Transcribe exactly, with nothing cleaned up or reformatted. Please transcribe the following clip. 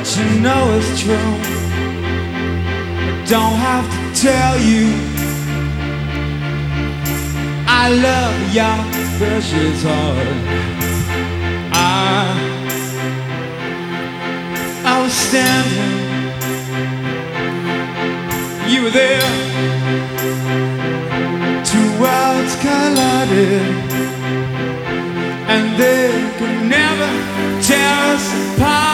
what you know is true. I don't have to tell you I love your precious heart. I, I was standing, you were there. Two worlds collided.